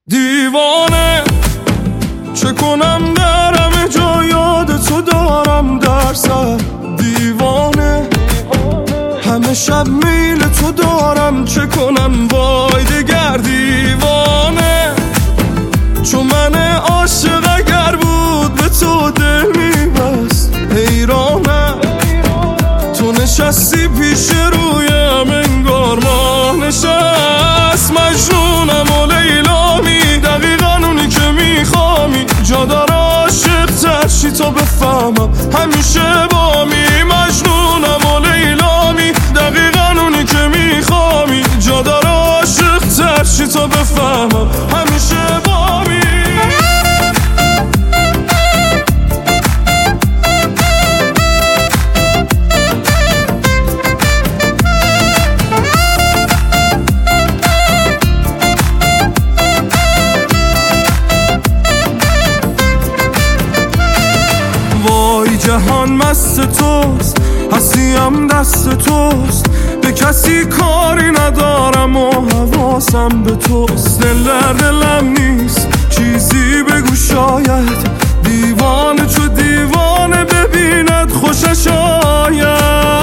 دیوانه چه کنم در همه جا یاد تو دارم در سر. دیوانه همه شب میل تو دارم چه کنم وای دگر. دیوانه چون من عاشق اگر بود به تو دل میبست. حیرانم تو نشستی پیش رویم انگار ماه نشست. مجنونم و لیلامی دقیقا اونی که میخوامی. جا داره عاشق ترشی تا بفهمم همیشه بامی. مجنونم و لیلامی دقیقا اونی که میخوامی. جا داره عاشق ترشی تا بفهمم همیشه بامی. جهان مست توست هستیم دست توست. به کسی کاری ندارم و حواسم به توست. دل در دلم نیست چیزی بگو شاید. دیوانه چو دیوانه ببیند خوشش آید.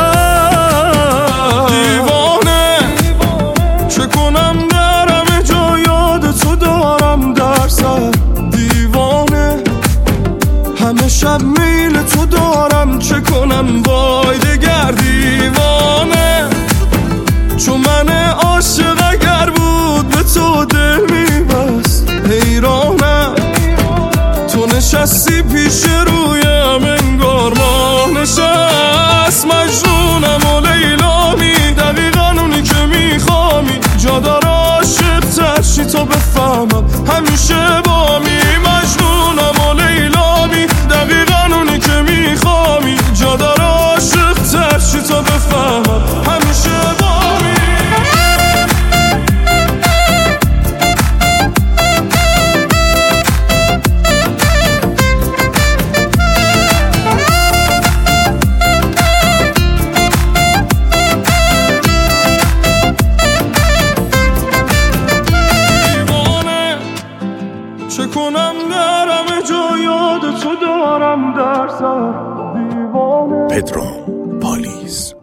دیوانه چه کنم در همه جا یاد تو دارم در سر. دیوانه همه شب میل تو دارم چه کنم وای دگر. دیوانه چون من عاشق اگر بود به تو دل میبست. حیرانم تو نشستی پیش رویم انگار ماه نشست. مجنونم و لیلامی دقیقا اونی که میخوامی. جا داره عاشق ترشی تا بفهمم همیشه بامی. مجنونم و لیلامی دقیقا اونی که میخوامی. جا داره عاشق ترشی تا بفهمم همیشه بامی. دیوانه چه کنم در همه جا یاد تو دارم در سر. دیوانه پدرام پالیز